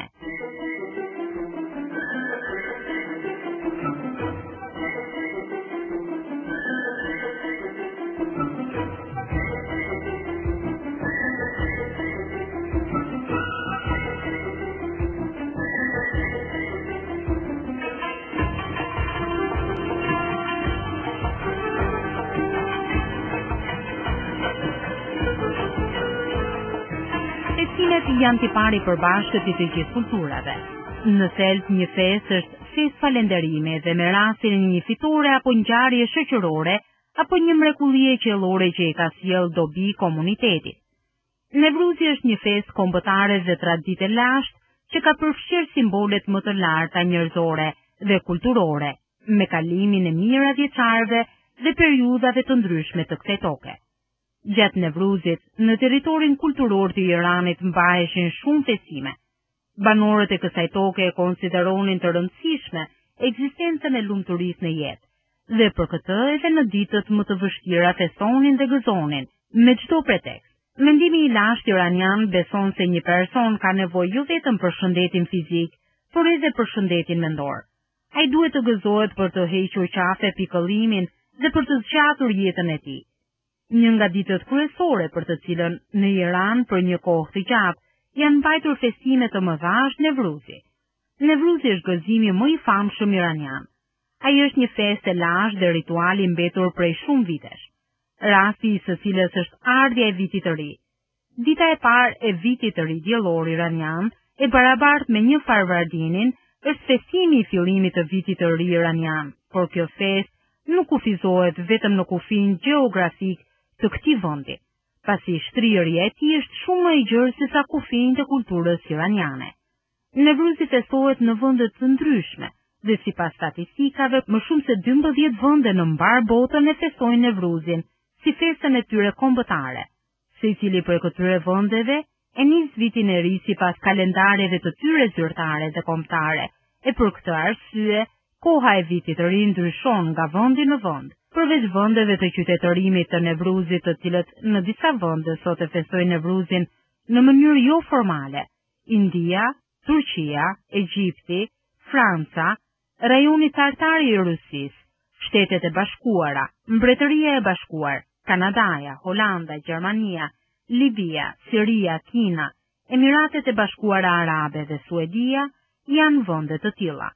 Festimet janë tipar i përbashkët i të gjithë kulturave. Në thelb një festë është festë falënderimi dhe me rastin e një fitore apo ngjarje shoqërore apo një mrekullie qiellore që i ka sjellë dobi komunitetit. Nevruzi është një festë kombëtare dhe traditë e lashtë që ka përfshirë simbolet më të larta njerëzore dhe kulturore, me kalimin e mirë vjeçarëve dhe periudhave të ndryshme të kësaj toke. Gjatë Nevruzit, në territorin kulturor të Iranit mbaheshin shumë festime. Banorët e kësaj toke e konsideronin të rëndësishme ekzistencën e lumturisë në jetë, dhe për këtë edhe në ditët më të vështira festonin dhe gëzonin, me çdo pretekst. Mendimi i lashtë iranian beson se një person ka nevojë jo vetëm për shëndetin fizik, por edhe për shëndetin mendor. Ai duhet të gëzohet për të hequr qafe pikëllimin dhe për të zgjatur jetën e tij. Një nga ditët kryesore për të cilën në Iran për një kohë të gjatë janë mbajtur festime të mëdha është Nevruzi. Nevruzi është gëzimi më i famshëm iranian. Ai është një festë e lashtë dhe rituali mbetur prej shumë vitesh. Rasti i së cilës është ardhja e vitit të ri. Dita e parë e vitit të ri diellor iranian e barabartë me një farvardinin është festimi i fillimit të vitit të ri iranian, por kjo festë nuk kufizohet vetëm në kufin gjeografik të këtij vendi, pasi shtrirja e tij është shumë më e gjerë se sa kufijnë të kulturës iraniane. Nevruzi festohet në vende të ndryshme dhe sipas statistikave më shumë se dymbëdhjetë vende në mbar botën e festojnë Nevruzin si festën e tyre kombëtare. Secili prej këtyre vendeve e nis vitin e ri sipas kalendareve të tyre zyrtare dhe kombëtare, e për këtë arsye koha e vitit të ri ndryshon nga vendi në vend. Përveç vendeve të qytetërimit të Nevruzit, të cilët në disa vende sot e festojnë Nevruzin në mënyrë jo formale, India, Turqia, Egjipti, Franca, rajoni tartar i Rusisë, Shtetet e Bashkuara, Mbretëria e Bashkuar, Kanadaja, Holanda, Gjermania, Libia, Siria, Kina, Emiratet e Bashkuara Arabe dhe Suedia janë vende të tilla.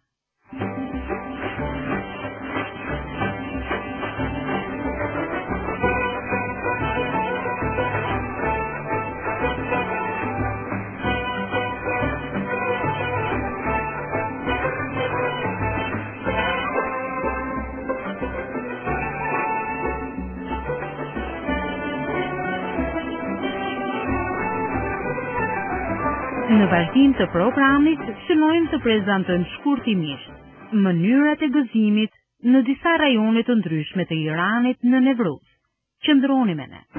Në vazhdim të programit, synojmë të prezantojmë shkurtimisht mënyrat e gëzimit në disa rajone të ndryshme të Iranit në Nevruz. Qëndroni me ne.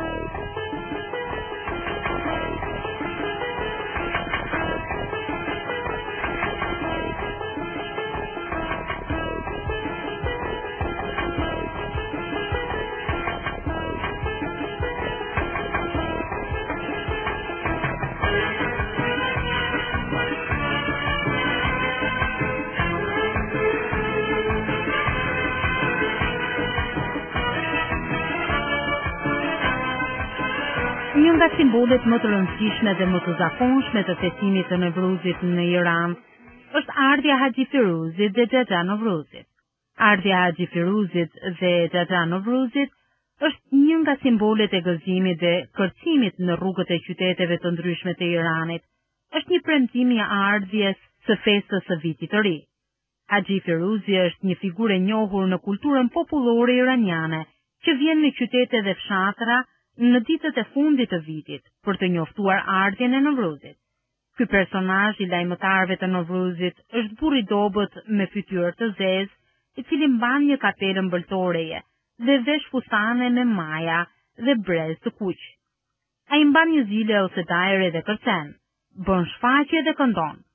Një nga simbolet më të rëndësishme dhe më të zakonshme të festimit të Nevruzit në Iran është ardhja Haxhi Firuzit dhe Xhaxha Novruzit. Ardhja Haxhi Firuzit dhe Xhaxha Novruzit është një nga simbolet e gëzimit dhe kërcimit në rrugët e qyteteve të ndryshme të Iranit. Është një premtim i ardhjes së festës së vitit të ri. Haxhi Firuzi është një figurë e njohur në kulturën popullore iraniane, që vjen në qytete dhe fshatra në ditët e fundit të vitit për të njoftuar ardhjen e Novruzit. Ky personazh i lajmëtarëve të Novruzit është burr i dobët me fytyrë të zezë, i cili mban një kapelë mbëltoreje dhe vesh fustane me maja dhe brez të kuq. Ai mban një zile ose dajre dhe kërcen, bën shfaqje dhe këndon.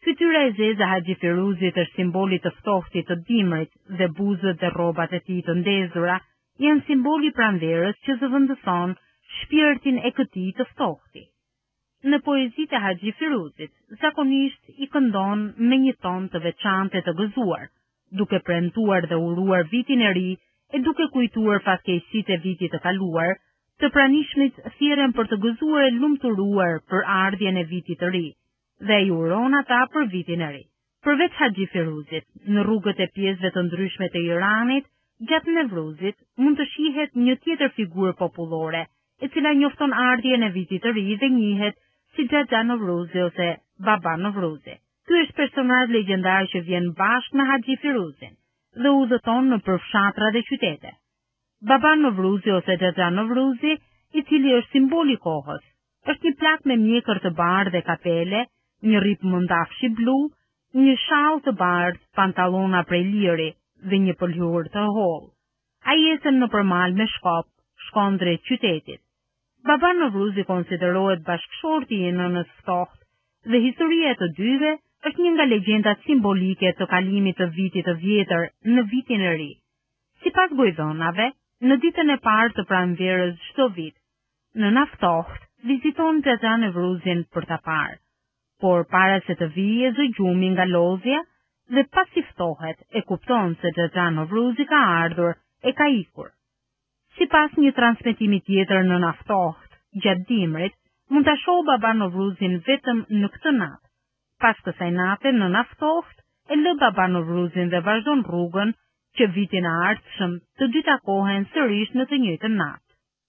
Fytyra e zezë e Haxhi Firuzit është simboli të ftohtit të dimrit dhe buzët dhe rrobat e tij të ndezura janë simboli pranverës që zëvendëson shpirtin e këtij të ftohti. Në poezitë e Haxhi Firuzit, zakonisht i këndon me një ton të veçantë të gëzuar, duke premtuar dhe uruar vitin e ri e duke kujtuar fatkeqësitë e vitit të kaluar, të pranishmit thirrën për të gëzuar e lumturuar për ardhjen e vitit të ri, dhe i uron ata për vitin e ri. Përveç Haxhi Firuzit, në rrugët e pjesëve të ndryshme të Iranit, gjatë Nevruzit mund të shihet një tjetër figurë popullore, e cila njofton ardhjen e vitit të ri dhe njihet si Xhaxha Novruzi ose Baba Novruzi. Ky është personazh legjendar që vjen bashkë me Haxhi Firuzin dhe udhëton në përfshatra dhe qytete. Baba Novruzi ose Xhaxha Novruzi, i cili është simbol i kohës, është një plak me mjekër të bardhë dhe kapele, një rip mundafshi blu, një shall të bardhë, pantallona prej liri dhe një pëlhur të hollë. Ai ecën në përmal me shkop, shkon drejt qytetit. Baba Novruzi konsiderohet bashkëshorti i nënës ftohtë dhe historia e të dyve është një nga legjendat simbolike të kalimit të vitit të vjetër në vitin e ri. Sipas gojdhonave, në ditën e parë të pranverës çdo vit, nëna ftohtë viziton Xhaxha Novruzin për ta parë, por para se të vijë zë gjumi nga lozja dhe pasi ftohet e kupton se Xhaxha Novruzi ka ardhur e ka ikur. Si pas një transmetimi tjetër në naftoht, gjatë dimrit, mund të shohë Baba Novruzin vetëm në këtë natë. Pas kësaj nate në naftoht, e lë Baba Novruzin dhe vazhdon rrugën që vitin e ardhshëm të dy takohen sërish në të njëjtën natë.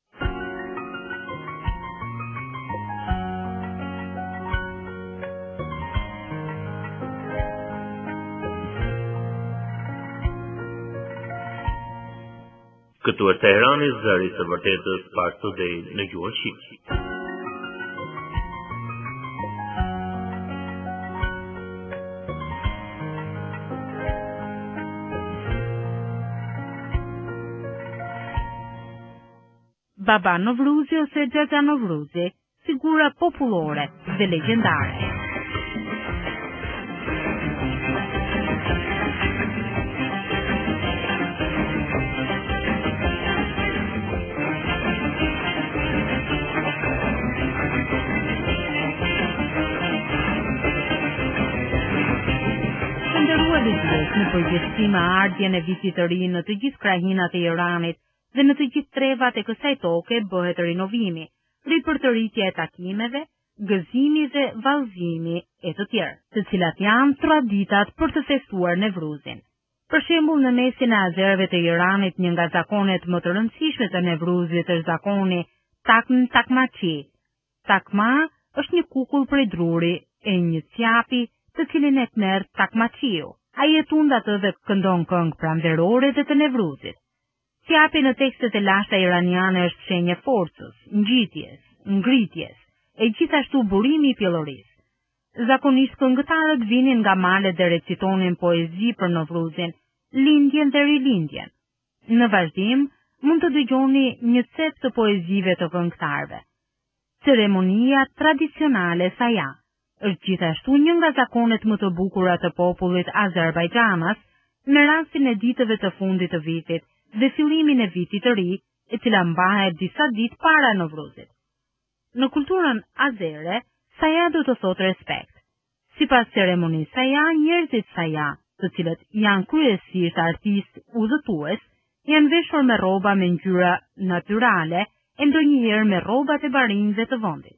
Këtu është Teherani, zëri së vërtetës Pars Today në gjuhën shqipe. Baba Novruzi ose Xhaxha Novruzi, figura popullore dhe legjendare. Në përgjithësi me ardhjen e vitit të ri në të gjithë krahinat e Iranit dhe në të gjithë trevat e kësaj toke bëhet rinovimi, ripërtëritja e takimeve, gëzimi dhe vallëzimi e të tjerë, të cilat janë traditat për të festuar Nevruzin. Për shembull, në mesin e azerëve të Iranit, një nga zakonet më të rëndësishme të Nevruzit është zakoni Takm Takmaçi. Takma është një kukull prej druri e një cjapi të cilin e merr Takmaçiu. Ai e tund atë dhe këndon këngë pranverore dhe të Nevruzit. Cjapi në tekstet e lashta iraniane është shenjë forcës, ngjitjes, ngritjes, e gjithashtu burimi i pjellorisë. Zakonisht këngëtarët vinin nga malet dhe recitonin poezi për Nevruzin, lindjen dhe rilindjen. Në vazhdim, mund të dëgjoni një cep të poezive të këngëtarëve. Ceremonia tradicionale Saya është gjithashtu një nga zakonet më të bukura të popullit Azerbajxhanas në rastin e ditëve të fundit të vitit dhe fillimin e vitit të ri, e cila mbahet disa ditë para Nevruzit. Në kulturën azere, Saya do të thotë respekt. Sipas ceremonisë Saya, njerëzit Saya, të cilët janë kryesisht artistë udhëtues, janë veshur me rroba me ngjyra natyrale e ndonjëherë me rrobat e barinjve të vendit.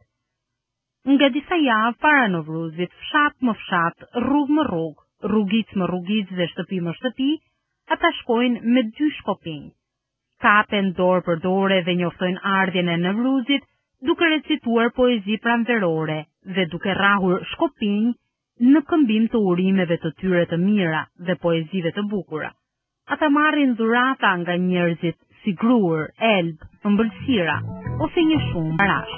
Nga disa javë para Nevruzit, fshat më fshat, rrugë më rrugë, rrugic më rrugic dhe shtëpi më shtëpi, ata shkojnë me dy shkopinj. Kapen dorë për dore dhe njoftojnë ardhjen e Nevruzit, duke recituar poezi pranverore dhe duke rrahur shkopinj në këmbim të urimeve të tyre të mira dhe poezive të bukura. Ata marrin dhurata nga njerëzit si gruër, elb, ëmbëlsira ose një shumë barash.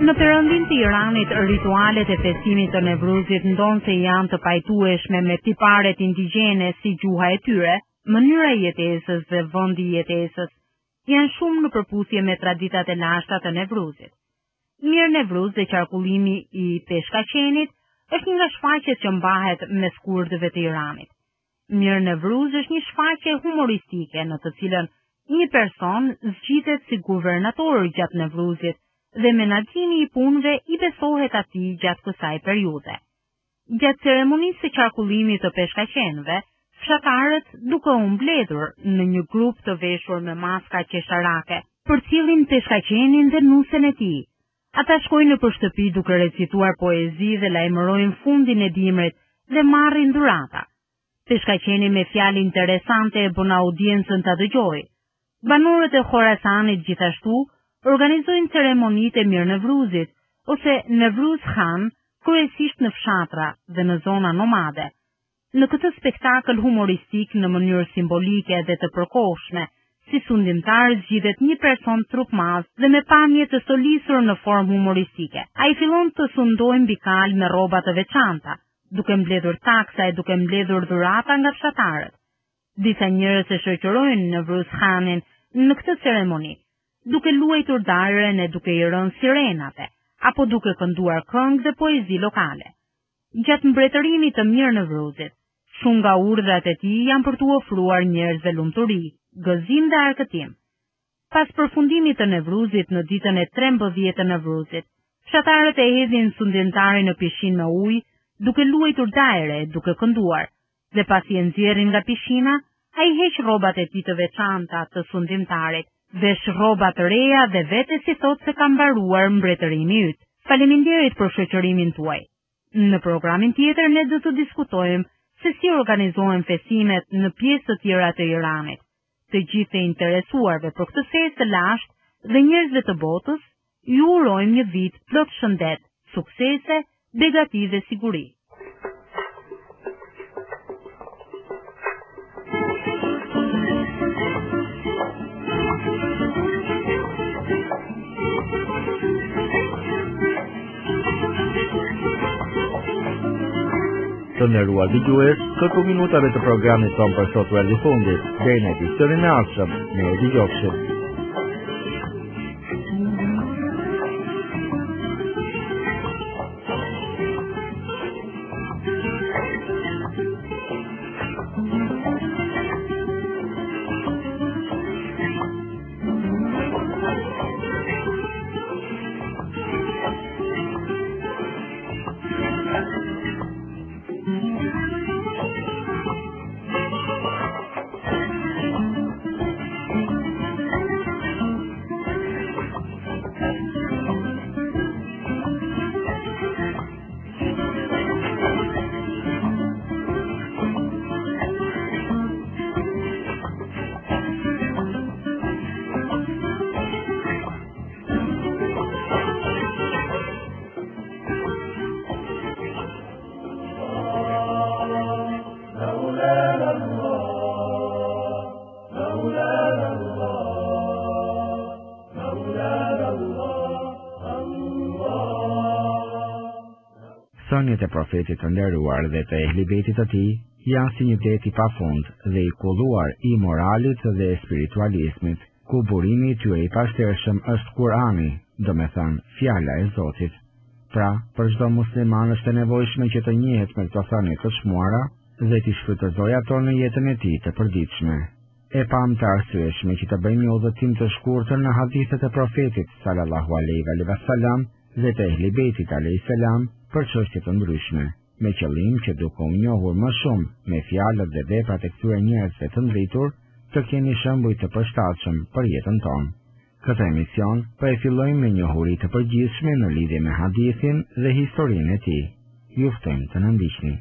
Në perëndim të Iranit, ritualet e festimit të Nevruzit ndonë se janë të pajtueshme me tiparet indigjene si gjuha e tyre, mënyra e jetesës dhe vendi i jetesës, janë shumë në përputhje me traditat e lashta të Nevruzit. Mir Nevruz dhe qarkullimi i peshkaqenit është një nga shfaqjet që mbahet mes kurdëve të Iranit. Mir Nevruz është një shfaqje humoristike në të cilën një person zgjitet si guvernator gjatë Nevruzit dhe menaxhimi i punëve i besohet atij gjatë kësaj periudhe. Gjatë ceremonisë së qarkullimit të peshkaqenëve, fshatarët duke u mbledhur në një grup të veshur me maska qesharake, përcjellin peshkaqenin dhe nusen e tij. Ata shkojnë në shtëpi duke recituar poezi dhe lajmërojnë fundin e dimrit dhe marrin dhurata. Peshkaqeni me fjalë interesante e bën audiencën ta dëgjojë. Banorët e Khorasanit gjithashtu organizojnë ceremonitë e Mir Nevruzit ose Nevruz Khan, kryesisht në fshatra dhe në zona nomade. Në këtë spektakël humoristik në mënyrë simbolike dhe të përkohshme, si sundimtar zgjidhet një person trup madh dhe me pamje të solisur në formë humoristike. Ai fillon të sundojë mbi kal me rroba të veçanta, duke mbledhur taksa e duke mbledhur dhurata nga fshatarët. Disa njerëz e shoqërojnë Nevruz Khanin në këtë ceremoni, duke luajtur darën e duke i rënë sirenate, apo duke kënduar këngë dhe poezi lokale. Gjatë mbretërimit të Mir Nevruzit, shumë nga urdhrat e tij janë për t'u ofruar njerëzve lumturi, gëzim dhe arkëtim. Pas përfundimit të Nevruzit në ditën e trembëdhjetë të Nevruzit, fshatarët e hedhin sundimtarin në pishinë me ujë, duke luajtur dajre, duke kënduar, dhe pasi e nxjerrin nga pishina, ai heq rrobat e tij të veçanta të sundimtarit, vesh rroba të reja dhe vetes si thotë se ka mbaruar mbretërimi yt. Faleminderit për shoqërimin tuaj. Në programin tjetër ne do të diskutojmë se si organizohen festimet në pjesë të tjera të Iranit. Të gjithë të interesuarve për këtë festë të lashtë dhe njerëzve të botës, ju urojmë një vit plot shëndet, suksese, begati dhe siguri. Të nderuar dëgjues, këto minutave të programit tonë për sot u erdhi fundit. Deri në edicionin e ardhshëm, ne e dëgjofshim. Thënjet e profetit të nderuar dhe të ehlibetit të tij janë si një det i pafund dhe i kulluar i moralit dhe spiritualizmit, ku burimi i tyre i pashtershëm është Kurani, do me thënë fjala e Zotit. Pra, për çdo musliman është e nevojshme që të njihet me këto thënie të shmuara dhe t'i shfrytëzojë ato në jetën e tij të përditshme. E pam të arsyeshme që të bëjmë një udhëtim të shkurtër në hadithet e profetit sallallahu alaihi wasallam dhe të ehlibetit alaihi salam për çështje të ndryshme, me qëllim që duke u njohur më shumë me fjalët dhe veprat e këtyre njerëzve të ndritur, të keni shembuj të përshtatshëm për jetën tonë. Këtë emision po e fillojmë me njohuri të përgjithshme në lidhje me hadithin dhe historinë e tij. Ju ftojmë të na ndiqni.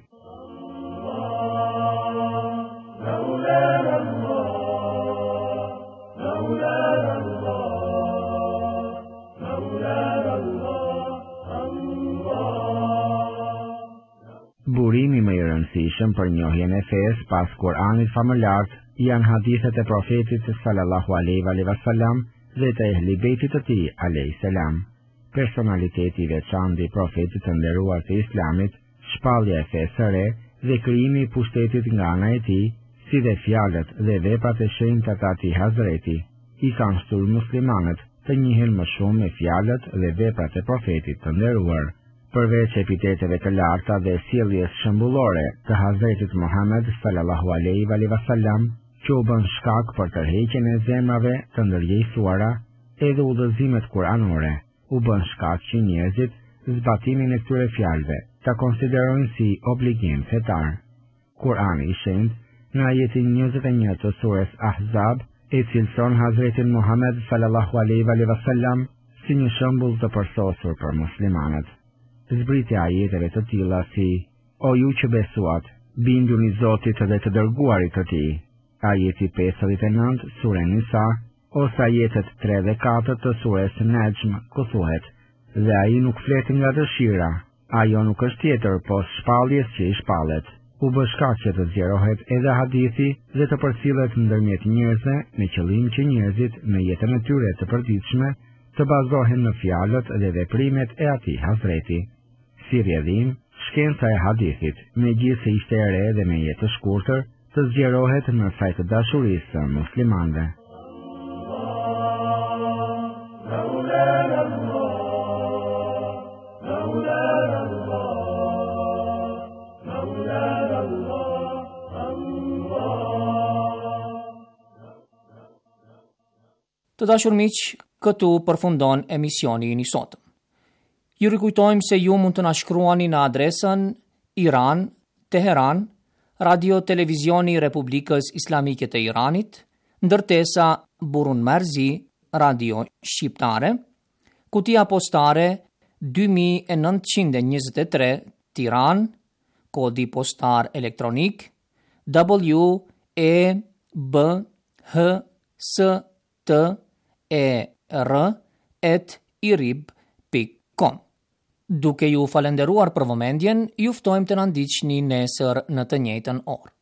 Burimi më i rëndësishëm për njohjen e fesë pas Kuranit famëlart janë hadithet e profetit sallallahu alaihi wasallam dhe të ehlibetit të tij alayhis salam. personaliteti i veçantë i profetit të nderuar të Islamit, shpallja e fesë së re dhe krijimi i pushtetit nga ana e tij, si dhe fjalët dhe veprat e shenjta të atij Hazreti, i kanë shtyr muslimanët të njihen më shumë me fjalët dhe veprat e profetit të nderuar. Përveç epiteteve të larta dhe sjelljes shembullore të Hazretit Muhammed sallallahu alaihi wasallam, që u bën shkak për tërheqjen e zemrave të ndërgjegjësuara, edhe udhëzimet kuranore u bën shkak që njerëzit zbatimin e këtyre fjalëve ta konsiderojnë si obligim fetar. Kurani i shenjtë në ajetin njëzet e një të surës Ahzab e cilëson Hazretin Muhammed sallallahu alaihi wasallam si një shembull të përsosur për muslimanët. Zbritja ajeteve të tilla si: O ju që besuat, binduni Zotit dhe të dërguarit të tij. Ajeti pesëdhjetë e nëntë sure Nisa, ose ajetet tre dhe katër të surës Najm, ku thuhet: Dhe ai nuk flet nga dëshira, ajo nuk është tjetër pos shpalljes që i shpallet. U bë shkak që të zgjerohet edhe hadithi dhe të përcillet ndërmjet njerëzve me qëllim që njerëzit në jetën e tyre të përditshme të bazohen në fjalët dhe veprimet e atij Hazreti. Si rrjedhim, shkenca e hadithit, megjithëse se ishte e re dhe me jetë të shkurtër, të zgjerohet në saj të dashurisë së muslimanëve. Të dashur miq, këtu përfundon emisioni i sotëm. Ju rikujtojmë se ju mund të na shkruani në adresën Iran, Teheran, Radio Televizioni i Republikës Islamike të Iranit, ndërtesa Burun Marzi, Radio Shqiptare, kutia postare dy mijë e nëntëqind e njëzet e tre, Tiranë, kodi postar elektronik W E B H S T E R at irib pikë com. Duke ju falenderuar për vëmendjen, ju ftojmë të na ndiqni nesër në të njëjtën orë.